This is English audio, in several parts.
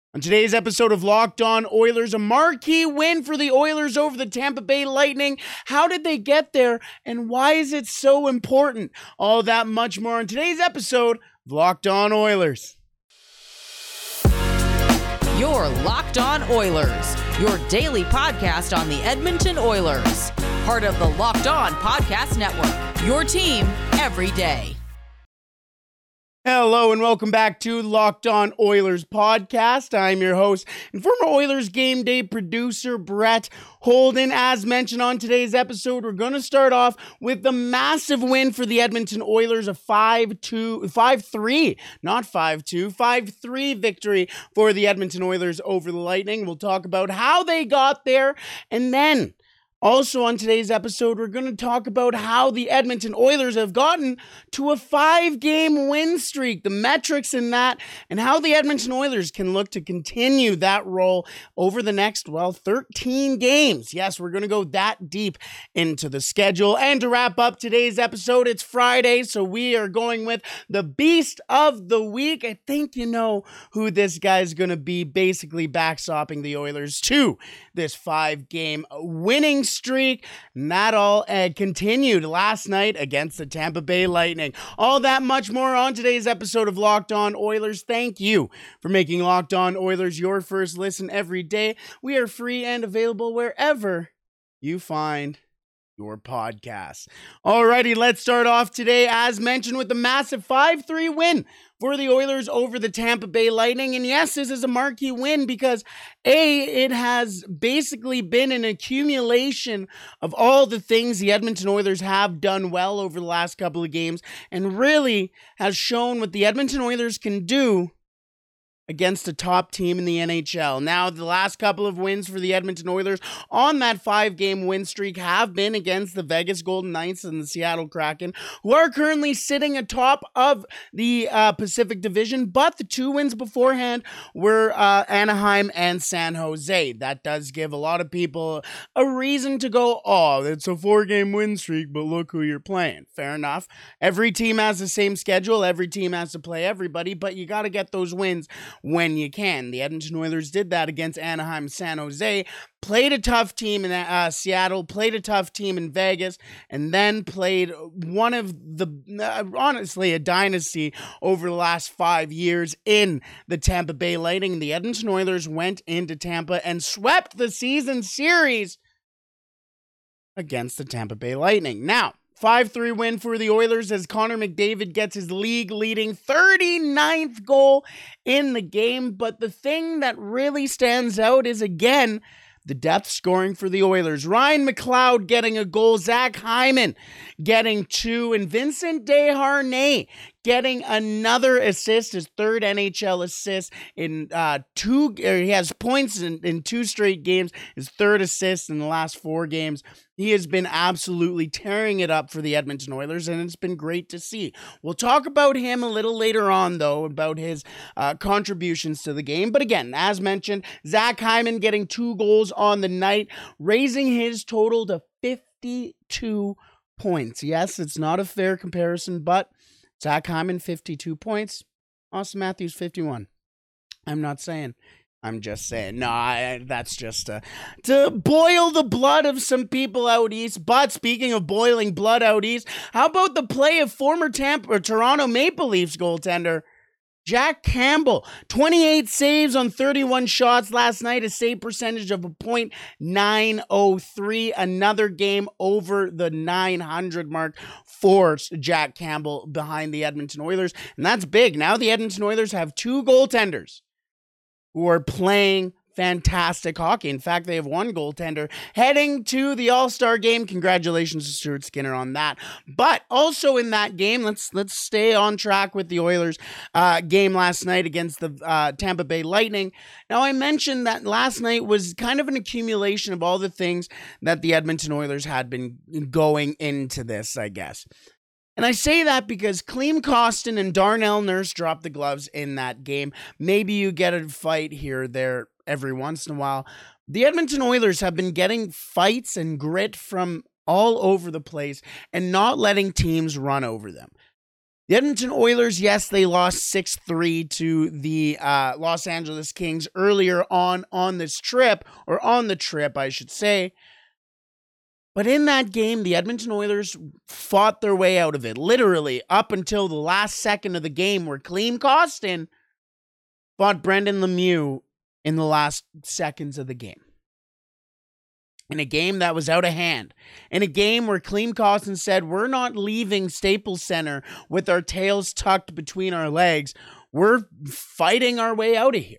On today's episode of Locked On Oilers, a marquee win for the Oilers over the Tampa Bay Lightning. How did they get there, and why is it so important? All that much more on today's episode of Locked On Oilers. You're Locked On Oilers, your daily podcast on the Edmonton Oilers. Part of the Locked On Podcast Network, your team every day. Hello and welcome back to Locked On Oilers podcast. I'm your host and former Oilers game day producer, Brett Holden. As mentioned on today's episode, we're going to start off with the massive win for the Edmonton Oilers, a 5-3 victory for the Edmonton Oilers over the Lightning. We'll talk about how they got there, and then also on today's episode, we're going to talk about how the Edmonton Oilers have gotten to a 5-game win streak, the metrics in that, and how the Edmonton Oilers can look to continue that role over the next, 13 games. Yes, we're going to go that deep into the schedule. And to wrap up today's episode, it's Friday, so we are going with the Beast of the Week. I think you know who this guy's going to be, basically backstopping the Oilers to this 5-game winning streak, and that all continued last night against the Tampa Bay Lightning. All that much more on today's episode of Locked On Oilers. Thank you for making Locked On Oilers your first listen every day. We are free and available wherever you find your podcasts. Alrighty, let's start off today, as mentioned, with the massive 5-3 win for the Oilers over the Tampa Bay Lightning. And yes, this is a marquee win because it has basically been an accumulation of all the things the Edmonton Oilers have done well over the last couple of games, and really has shown what the Edmonton Oilers can do against a top team in the NHL. Now, the last couple of wins for the Edmonton Oilers on that 5-game win streak have been against the Vegas Golden Knights and the Seattle Kraken, who are currently sitting atop of the Pacific Division, but the 2 wins beforehand were Anaheim and San Jose. That does give a lot of people a reason to go, oh, it's a 4-game win streak, but look who you're playing. Fair enough. Every team has the same schedule. Every team has to play everybody, but you got to get those wins when you can. The Edmonton Oilers did that against Anaheim, San Jose, played a tough team in Seattle, played a tough team in Vegas, and then played one of the, honestly, a dynasty over the last 5 years in the Tampa Bay Lightning. The Edmonton Oilers went into Tampa and swept the season series against the Tampa Bay Lightning. Now, 5-3 win for the Oilers as Connor McDavid gets his league-leading 39th goal in the game. But the thing that really stands out is, again, the depth scoring for the Oilers. Ryan McLeod getting a goal, Zach Hyman getting 2, and Vincent Desharnais getting another assist, his 3rd NHL assist in he has points in 2 straight games, his 3rd assist in the last 4 games. He has been absolutely tearing it up for the Edmonton Oilers, and it's been great to see. We'll talk about him a little later on, though, about his contributions to the game. But again, as mentioned, Zach Hyman getting 2 goals on the night, raising his total to 52 points. Yes, it's not a fair comparison, but Zach Hyman, 52 points. Auston Matthews, 51. I'm not saying. I'm just saying. No, that's just to boil the blood of some people out east. But speaking of boiling blood out east, how about the play of former Toronto Maple Leafs goaltender Jack Campbell? 28 saves on 31 shots last night, a save percentage of a .903. Another game over the 900 mark for Jack Campbell behind the Edmonton Oilers. And that's big. Now the Edmonton Oilers have 2 goaltenders who are playing fantastic hockey. In fact, they have 1 goaltender heading to the All-Star game. Congratulations to Stuart Skinner on that. But also in that game, let's stay on track with the Oilers game last night against the Tampa Bay Lightning. Now, I mentioned that last night was kind of an accumulation of all the things that the Edmonton Oilers had been going into this, I guess. And I say that because Klim Kostin and Darnell Nurse dropped the gloves in that game. Maybe you get a fight here or there every once in a while. The Edmonton Oilers have been getting fights and grit from all over the place and not letting teams run over them. The Edmonton Oilers, yes, they lost 6-3 to the Los Angeles Kings earlier on this trip, or on the trip, I should say. But in that game, the Edmonton Oilers fought their way out of it, literally up until the last second of the game, where Klim Kostin fought Brendan Lemieux in the last seconds of the game. In a game that was out of hand. In a game where Klim Kostin said, we're not leaving Staples Center with our tails tucked between our legs. We're fighting our way out of here.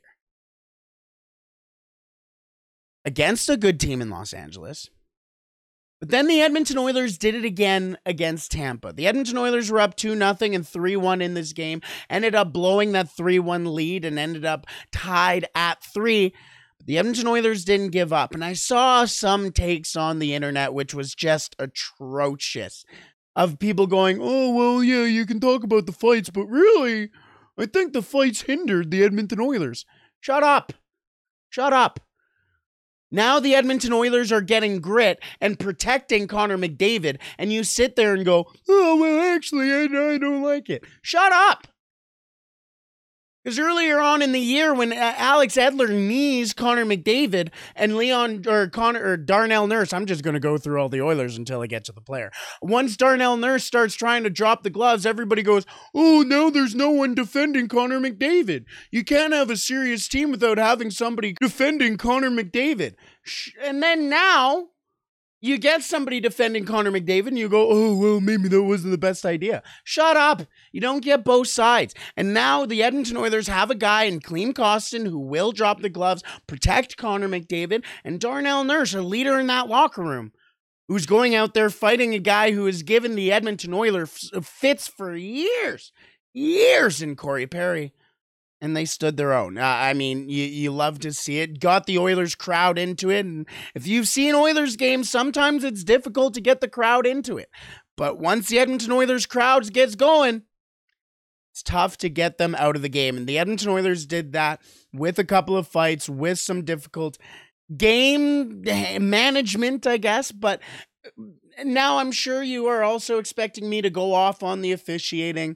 Against a good team in Los Angeles. But then the Edmonton Oilers did it again against Tampa. The Edmonton Oilers were up 2-0 and 3-1 in this game. Ended up blowing that 3-1 lead and ended up tied at 3. The Edmonton Oilers didn't give up, and I saw some takes on the internet which was just atrocious, of people going, oh, well, yeah, you can talk about the fights, but really, I think the fights hindered the Edmonton Oilers. Shut up. Shut up. Now the Edmonton Oilers are getting grit and protecting Connor McDavid, and you sit there and go, oh, well, actually, I don't like it. Shut up. Because earlier on in the year, when Alex Edler knees Connor McDavid and Darnell Nurse, I'm just going to go through all the Oilers until I get to the player. Once Darnell Nurse starts trying to drop the gloves, everybody goes, oh, no, there's no one defending Connor McDavid. You can't have a serious team without having somebody defending Connor McDavid. And then now, you get somebody defending Connor McDavid and you go, oh, well, maybe that wasn't the best idea. Shut up. You don't get both sides. And now the Edmonton Oilers have a guy in Klim Kostin who will drop the gloves, protect Connor McDavid, and Darnell Nurse, a leader in that locker room, who's going out there fighting a guy who has given the Edmonton Oilers fits for years in Corey Perry. And they stood their own. I mean, you love to see it. Got the Oilers crowd into it. And if you've seen Oilers games, sometimes it's difficult to get the crowd into it. But once the Edmonton Oilers crowd gets going, it's tough to get them out of the game. And the Edmonton Oilers did that with a couple of fights, with some difficult game management, I guess. But now I'm sure you are also expecting me to go off on the officiating.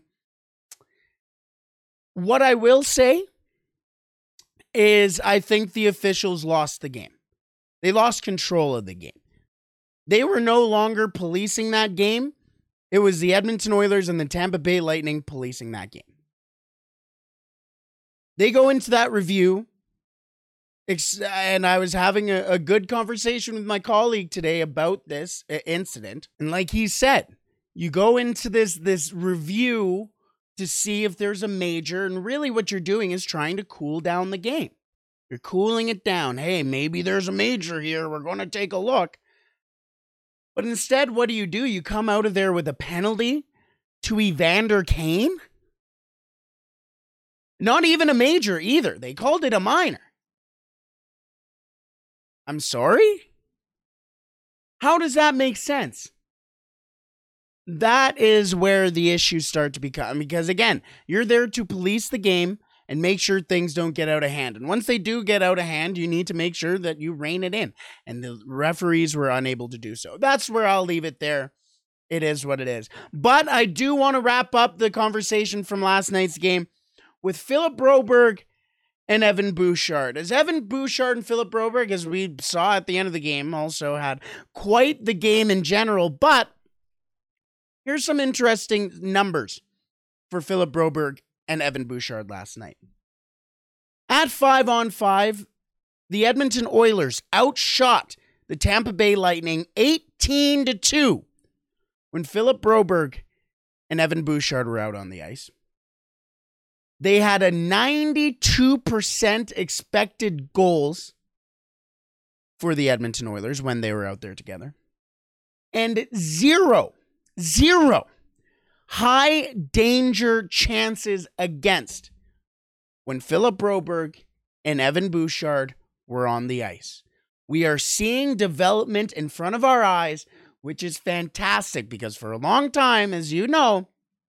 What I will say is I think the officials lost the game. They lost control of the game. They were no longer policing that game. It was the Edmonton Oilers and the Tampa Bay Lightning policing that game. They go into that review, and I was having a good conversation with my colleague today about this incident. And like he said, you go into this review to see if there's a major, and really what you're doing is trying to cool down the game. You're cooling it down. Hey, maybe there's a major here. We're going to take a look. But instead, what do? You come out of there with a penalty to Evander Kane? Not even a major either. They called it a minor. I'm sorry? How does that make sense? That is where the issues start to become, because again, you're there to police the game and make sure things don't get out of hand. And once they do get out of hand, you need to make sure that you rein it in. And the referees were unable to do so. That's where I'll leave it there. It is what it is. But I do want to wrap up the conversation from last night's game with Philip Broberg and Evan Bouchard. As Evan Bouchard and Philip Broberg, as we saw at the end of the game, also had quite the game in general. But here's some interesting numbers for Philip Broberg and Evan Bouchard last night. At 5-on-5, the Edmonton Oilers outshot the Tampa Bay Lightning 18-2 when Philip Broberg and Evan Bouchard were out on the ice. They had a 92% expected goals for the Edmonton Oilers when they were out there together. And zero high danger chances against when Philip Broberg and Evan Bouchard were on the ice. We are seeing development in front of our eyes, which is fantastic because for a long time, as you know,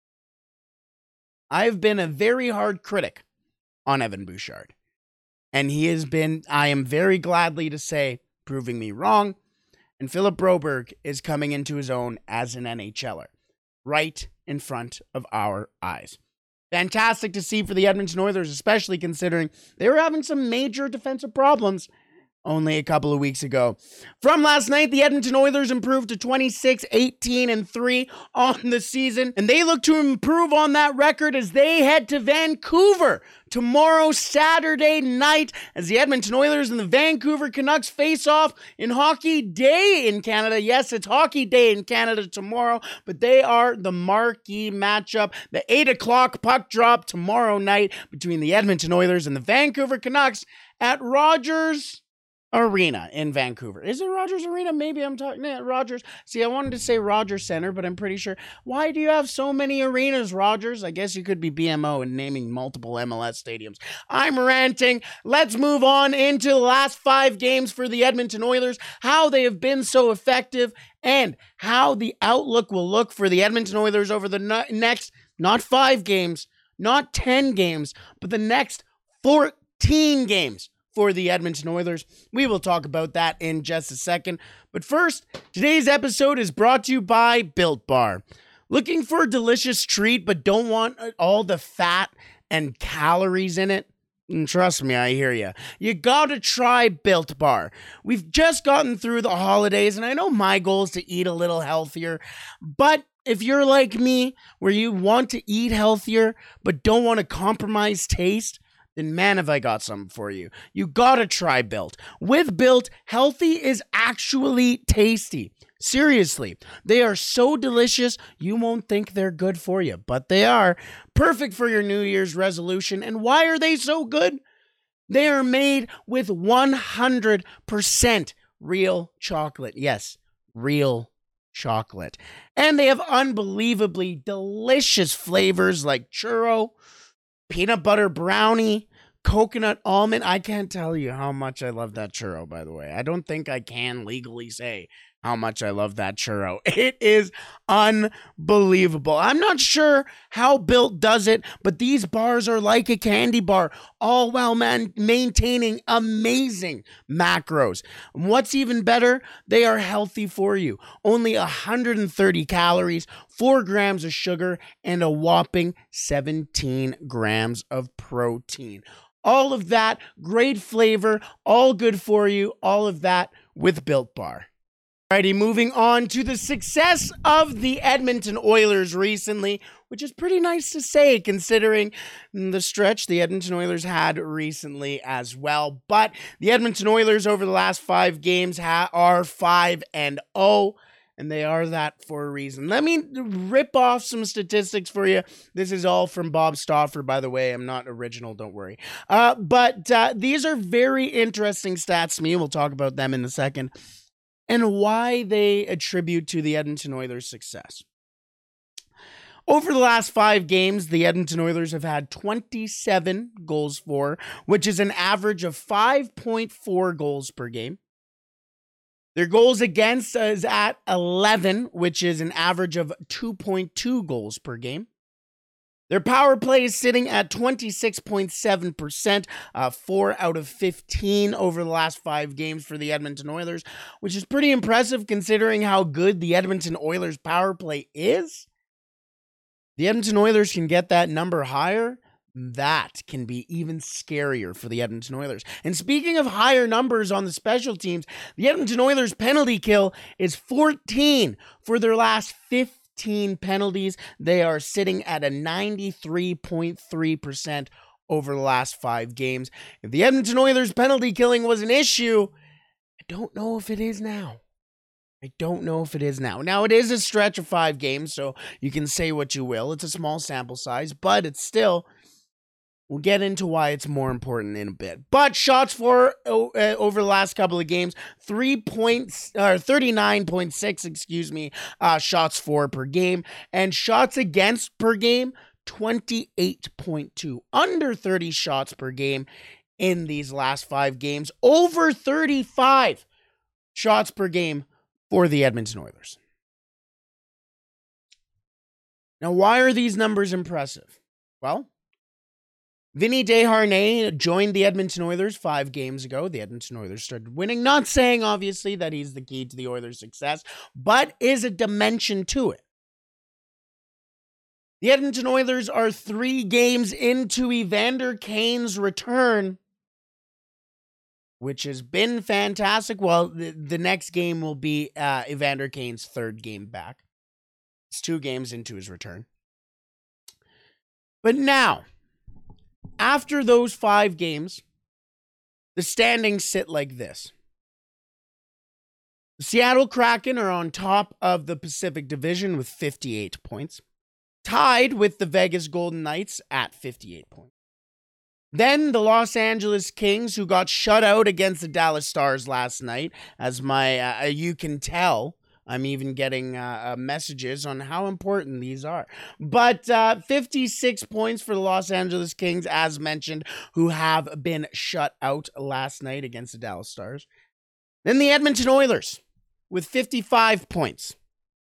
I've been a very hard critic on Evan Bouchard. And he has been, I am very gladly to say, proving me wrong. And Philip Broberg is coming into his own as an NHLer. Right in front of our eyes. Fantastic to see for the Edmonton Oilers, especially considering they were having some major defensive problems only a couple of weeks ago. From last night, the Edmonton Oilers improved to 26-18-3 on the season, and they look to improve on that record as they head to Vancouver tomorrow, Saturday night, as the Edmonton Oilers and the Vancouver Canucks face off in Hockey Day in Canada. Yes, it's Hockey Day in Canada tomorrow, but they are the marquee matchup. The 8 o'clock puck drop tomorrow night between the Edmonton Oilers and the Vancouver Canucks at Rogers Arena in Vancouver. Is it Rogers Arena? Maybe I'm talking Rogers. See, I wanted to say Rogers Center, but I'm pretty sure. Why do you have so many arenas, Rogers? I guess you could be BMO and naming multiple MLS stadiums. I'm ranting. Let's move on into the last 5 games for the Edmonton Oilers, how they have been so effective, and how the outlook will look for the Edmonton Oilers over the next, not 5 games, not 10 games, but the next 14 games for the Edmonton Oilers. We will talk about that in just a second. But first, today's episode is brought to you by Built Bar. Looking for a delicious treat but don't want all the fat and calories in it? And trust me, I hear you. You gotta try Built Bar. We've just gotten through the holidays, and I know my goal is to eat a little healthier, but if you're like me, where you want to eat healthier but don't want to compromise taste, then man, have I got something for you. You gotta try Built. With Built, healthy is actually tasty. Seriously, they are so delicious, you won't think they're good for you, but they are. Perfect for your New Year's resolution. And why are they so good? They are made with 100% real chocolate. Yes, real chocolate. And they have unbelievably delicious flavors like churro, peanut butter brownie, coconut almond. I can't tell you how much I love that churro, by the way. I don't think I can legally say how much I love that churro. It is unbelievable. I'm not sure how Built does it, but these bars are like a candy bar, all while maintaining amazing macros. And what's even better, they are healthy for you. Only 130 calories, 4 grams of sugar, and a whopping 17 grams of protein. All of that, great flavor, all good for you, all of that with Built Bar. Alrighty, moving on to the success of the Edmonton Oilers recently, which is pretty nice to say considering the stretch the Edmonton Oilers had recently as well. But the Edmonton Oilers over the last 5 games are 5-0, and they are that for a reason. Let me rip off some statistics for you. This is all from Bob Stauffer, by the way. I'm not original, don't worry. But these are very interesting stats to me. We'll talk about them in a second, and why they attribute to the Edmonton Oilers' success. Over the last 5 games, the Edmonton Oilers have had 27 goals for, which is an average of 5.4 goals per game. Their goals against is at 11, which is an average of 2.2 goals per game. Their power play is sitting at 26.7%, 4 out of 15 over the last 5 games for the Edmonton Oilers, which is pretty impressive considering how good the Edmonton Oilers power play is. The Edmonton Oilers can get that number higher. That can be even scarier for the Edmonton Oilers. And speaking of higher numbers on the special teams, the Edmonton Oilers penalty kill is 14 for their last 15 penalties. They are sitting at a 93.3% over the last 5 games. If the Edmonton Oilers penalty killing was an issue, I don't know if it is now. Now, it is a stretch of 5 games, so you can say what you will. It's a small sample size, but it's still... We'll get into why it's more important in a bit. But shots for over the last couple of games, 39.6, shots for per game, and shots against per game, 28.2. Under 30 shots per game in these last 5 games, over 35 shots per game for the Edmonton Oilers. Now, why are these numbers impressive? Well, Vinny Desharnais joined the Edmonton Oilers 5 games ago. The Edmonton Oilers started winning. Not saying, obviously, that he's the key to the Oilers' success, but is a dimension to it. The Edmonton Oilers are 3 games into Evander Kane's return, which has been fantastic. Well, the next game will be Evander Kane's 3rd game back. It's 2 games into his return. But now, after those 5 games, the standings sit like this. The Seattle Kraken are on top of the Pacific Division with 58 points, tied with the Vegas Golden Knights at 58 points. Then the Los Angeles Kings, who got shut out against the Dallas Stars last night, as you can tell, I'm even getting messages on how important these are. But 56 points for the Los Angeles Kings, as mentioned, who have been shut out last night against the Dallas Stars. Then the Edmonton Oilers with 55 points.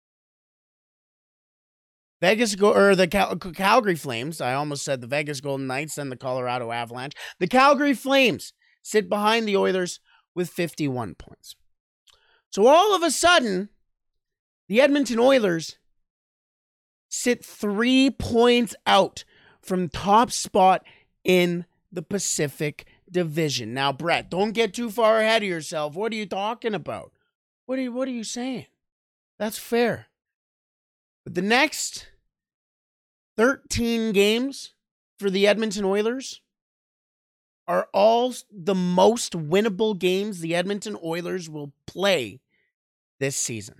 The Calgary Flames, I almost said the Vegas Golden Knights and the Colorado Avalanche. The Calgary Flames sit behind the Oilers with 51 points. So all of a sudden, the Edmonton Oilers sit 3 points out from top spot in the Pacific Division. Now, Brett, don't get too far ahead of yourself. What are you talking about? What are you saying? That's fair. But the next 13 games for the Edmonton Oilers are all the most winnable games the Edmonton Oilers will play this season.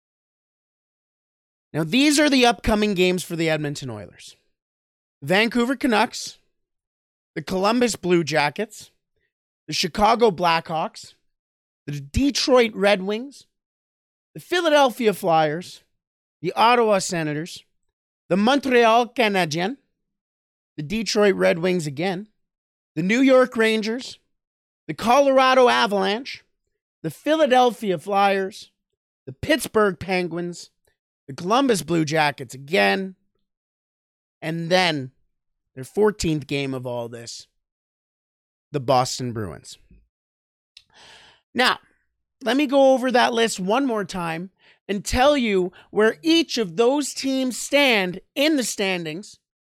Now, these are the upcoming games for the Edmonton Oilers. Vancouver Canucks, the Columbus Blue Jackets, the Chicago Blackhawks, the Detroit Red Wings, the Philadelphia Flyers, the Ottawa Senators, the Montreal Canadiens, the Detroit Red Wings again, the New York Rangers, the Colorado Avalanche, the Philadelphia Flyers, the Pittsburgh Penguins, the Columbus Blue Jackets again, and then their 14th game of all this, the Boston Bruins. Now, let me go over that list one more time and tell you where each of those teams stand in the standings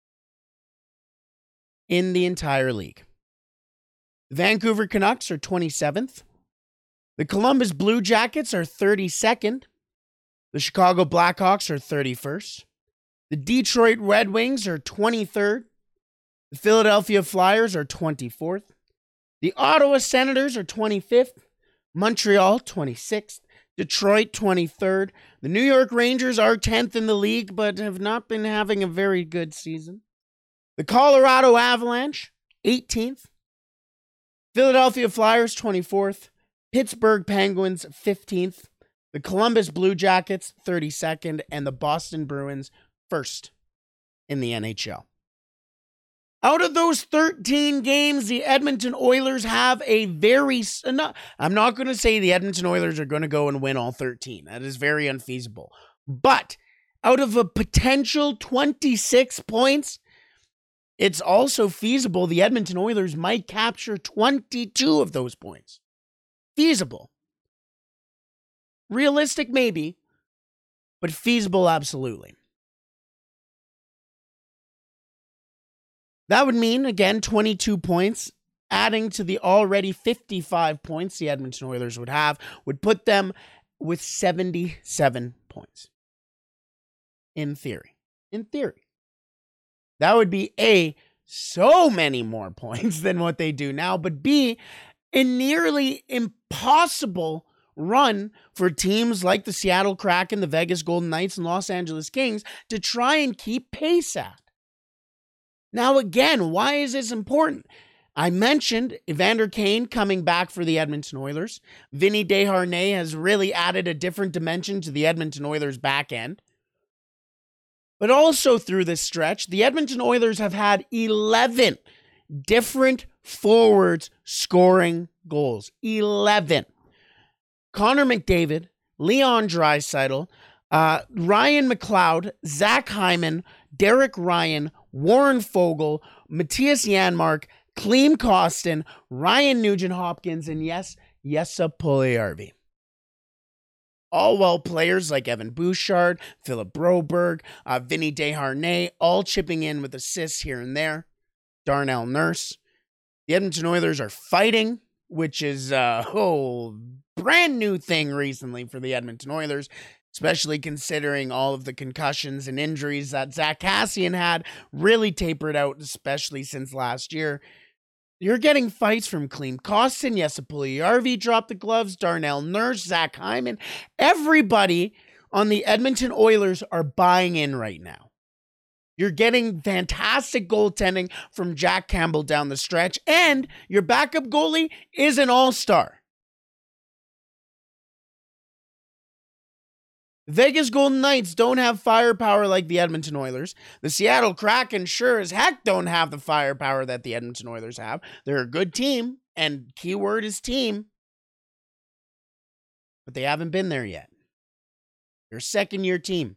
in the entire league. The Vancouver Canucks are 27th. The Columbus Blue Jackets are 32nd. The Chicago Blackhawks are 31st. The Detroit Red Wings are 23rd. The Philadelphia Flyers are 24th. The Ottawa Senators are 25th. Montreal 26th. Detroit 23rd. The New York Rangers are 10th in the league, but have not been having a very good season. The Colorado Avalanche 18th. Philadelphia Flyers 24th. Pittsburgh Penguins 15th. The Columbus Blue Jackets 32nd. And the Boston Bruins 1st in the NHL. Out of those 13 games, the Edmonton Oilers have a I'm not going to say the Edmonton Oilers are going to go and win all 13. That is very unfeasible. But out of a potential 26 points, it's also feasible the Edmonton Oilers might capture 22 of those points. Feasible. Realistic, maybe, but feasible, absolutely. That would mean, again, 22 points, adding to the already 55 points the Edmonton Oilers would have, would put them with 77 points. In theory. That would be A, so many more points than what they do now, but B, a nearly impossible run for teams like the Seattle Kraken, the Vegas Golden Knights, and Los Angeles Kings to try and keep pace at. Now, again, why is this important? I mentioned Evander Kane coming back for the Edmonton Oilers. Vinny Desharnais has really added a different dimension to the Edmonton Oilers back end. But also through this stretch, the Edmonton Oilers have had 11 different forwards scoring goals. 11. Connor McDavid, Leon Draisaitl, Ryan McLeod, Zach Hyman, Derek Ryan, Warren Fogle, Matthias Janmark, Klim Kostin, Ryan Nugent-Hopkins, and yes, Jesse Puljujärvi. all while players like Evan Bouchard, Philip Broberg, Vinny Desharnais, all chipping in with assists here and there. Darnell Nurse. The Edmonton Oilers are fighting, which is a whole brand new thing recently for the Edmonton Oilers, especially considering all of the concussions and injuries that Zach Kassian had really tapered out, especially since last year. You're getting fights from Klim Kostin, Jesse Puljujarvi dropped the gloves, Darnell Nurse, Zach Hyman. Everybody on the Edmonton Oilers are buying in right now. You're getting fantastic goaltending from Jack Campbell down the stretch, and your backup goalie is an all-star. Vegas Golden Knights don't have firepower like the Edmonton Oilers. The Seattle Kraken sure as heck don't have the firepower that the Edmonton Oilers have. They're a good team, and keyword is team. But they haven't been there yet. They're a second-year team.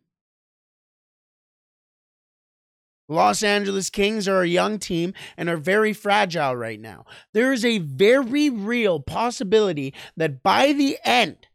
The Los Angeles Kings are a young team and are very fragile right now. There is a very real possibility that by the end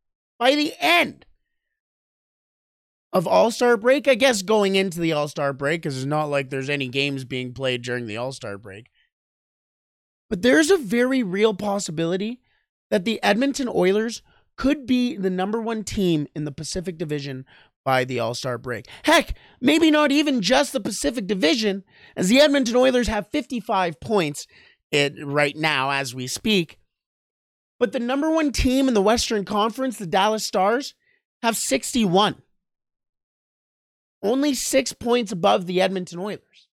of All-Star break, I guess going into the All-Star break, because it's not like there's any games being played during the All-Star break, but there's a very real possibility that the Edmonton Oilers could be the number one team in the Pacific Division by the All-Star break. Heck, maybe not even just the Pacific Division, as the Edmonton Oilers have 55 points right now as we speak, but the number one team in the Western Conference, the Dallas Stars, have 61. Only 6 points above the Edmonton Oilers.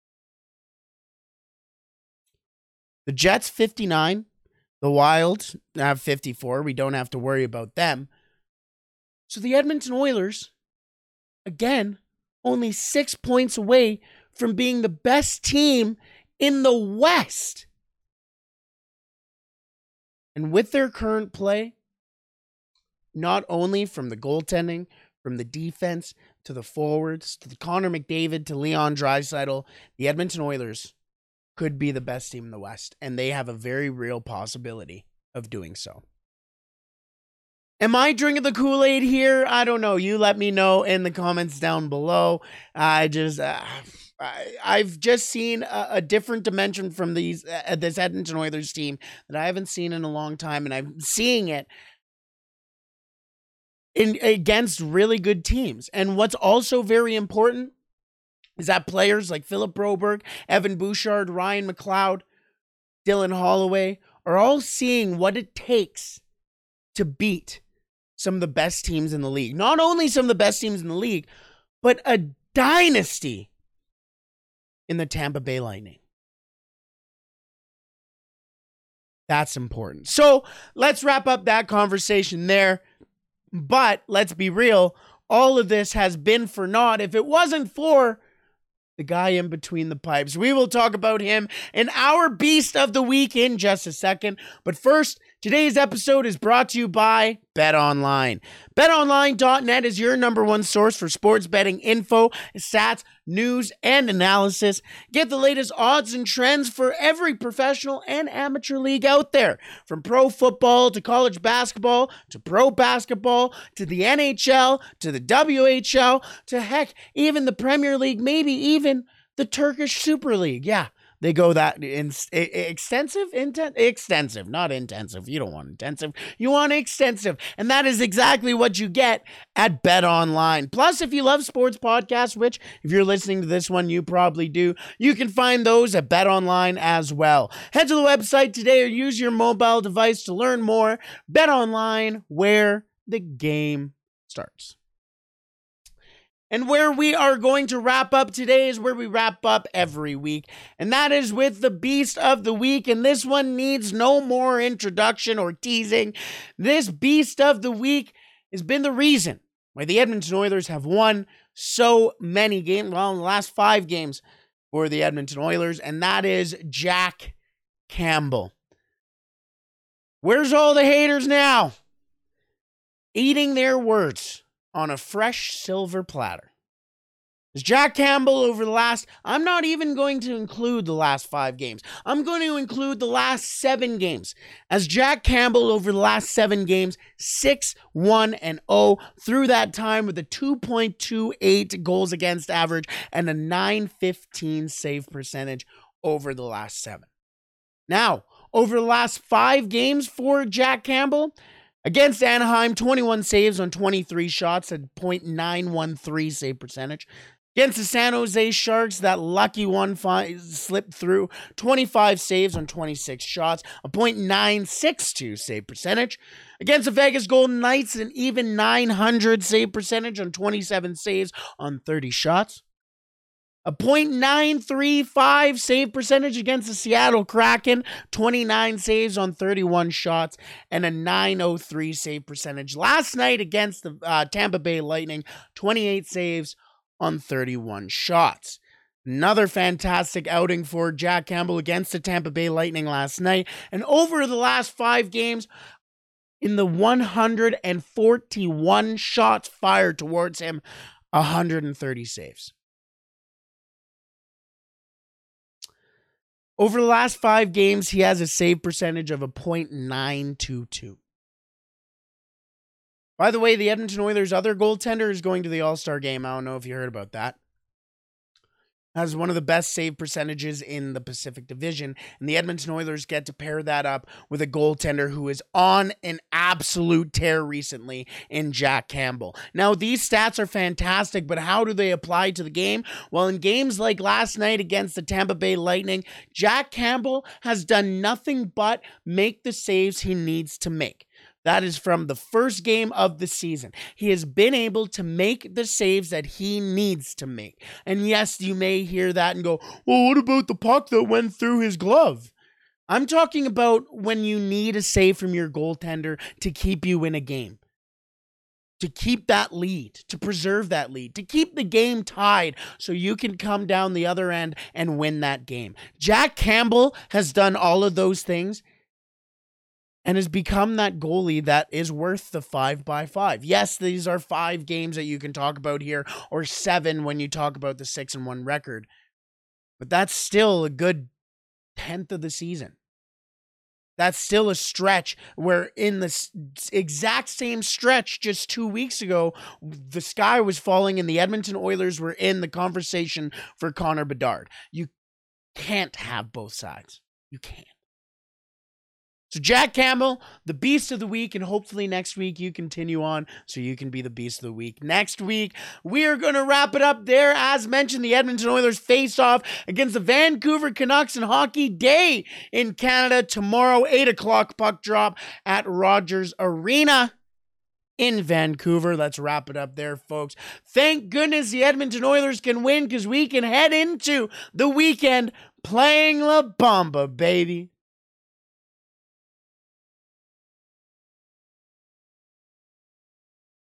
The Jets, 59. The Wild have 54. We don't have to worry about them. So the Edmonton Oilers, again, only 6 points away from being the best team in the West. And with their current play, not only from the goaltending, from the defense, to the forwards, to the Connor McDavid, to Leon Draisaitl, the Edmonton Oilers could be the best team in the West, and they have a very real possibility of doing so. Am I drinking the Kool-Aid here? I don't know. You let me know in the comments down below. I've just seen a different dimension from this Edmonton Oilers team that I haven't seen in a long time, and I'm seeing it against really good teams. And what's also very important is that players like Philip Broberg, Evan Bouchard, Ryan McLeod, Dylan Holloway are all seeing what it takes to beat some of the best teams in the league. Not only some of the best teams in the league, but a dynasty in the Tampa Bay Lightning. That's important. So let's wrap up that conversation there. But let's be real, all of this has been for naught if it wasn't for the guy in between the pipes. We will talk about him in our Beast of the Week in just a second. But first, today's episode is brought to you by BetOnline. BetOnline.net is your number one source for sports betting info, stats, news, and analysis. Get the latest odds and trends for every professional and amateur league out there. From pro football to college basketball to pro basketball to the NHL to the WHL to heck, even the Premier League, maybe even the Turkish Super League. Yeah. They go that extensive, not intensive. You don't want intensive. You want extensive. And that is exactly what you get at BetOnline. Plus, if you love sports podcasts, which if you're listening to this one, you probably do, you can find those at BetOnline as well. Head to the website today or use your mobile device to learn more. BetOnline, where the game starts. And where we are going to wrap up today is where we wrap up every week. And that is with the Beast of the Week. And this one needs no more introduction or teasing. This Beast of the Week has been the reason why the Edmonton Oilers have won so many games. Well, in the last 5 games for the Edmonton Oilers. And that is Jack Campbell. Where's all the haters now? Eating their words on a fresh silver platter. As Jack Campbell over the last, I'm not even going to include the last 5 games. I'm going to include the last 7 games. As Jack Campbell over the last 7 games, 6-1-0 through that time with a 2.28 goals against average and a .915 save percentage over the last 7. Now, over the last 5 games for Jack Campbell, against Anaheim, 21 saves on 23 shots at .913 save percentage. Against the San Jose Sharks, that lucky one slipped through. 25 saves on 26 shots, a .962 save percentage. Against the Vegas Golden Knights, an even .900 save percentage on 27 saves on 30 shots. A .935 save percentage against the Seattle Kraken, 29 saves on 31 shots, and a .903 save percentage last night against the Tampa Bay Lightning, 28 saves on 31 shots. Another fantastic outing for Jack Campbell against the Tampa Bay Lightning last night. And over the last 5 games, in the 141 shots fired towards him, 130 saves. Over the last 5 games, he has a save percentage of a .922. By the way, the Edmonton Oilers' other goaltender is going to the All-Star game. I don't know if you heard about that. Has one of the best save percentages in the Pacific Division, and the Edmonton Oilers get to pair that up with a goaltender who is on an absolute tear recently in Jack Campbell. Now, these stats are fantastic, but how do they apply to the game? Well, in games like last night against the Tampa Bay Lightning, Jack Campbell has done nothing but make the saves he needs to make. That is from the first game of the season. He has been able to make the saves that he needs to make. And yes, you may hear that and go, well, what about the puck that went through his glove? I'm talking about when you need a save from your goaltender to keep you in a game. To keep that lead, to preserve that lead, to keep the game tied so you can come down the other end and win that game. Jack Campbell has done all of those things and has become that goalie that is worth the 5x5. Yes, these are 5 games that you can talk about here, or 7 when you talk about the 6-1 record. But that's still a good 10th of the season. That's still a stretch where in the exact same stretch just 2 weeks ago, the sky was falling and the Edmonton Oilers were in the conversation for Connor Bedard. You can't have both sides. You can't. So Jack Campbell, the Beast of the Week, and hopefully next week you continue on so you can be the Beast of the Week. Next week, we are going to wrap it up there. As mentioned, the Edmonton Oilers face off against the Vancouver Canucks in Hockey Day in Canada tomorrow, 8 o'clock puck drop at Rogers Arena in Vancouver. Let's wrap it up there, folks. Thank goodness the Edmonton Oilers can win because we can head into the weekend playing La Bamba, baby.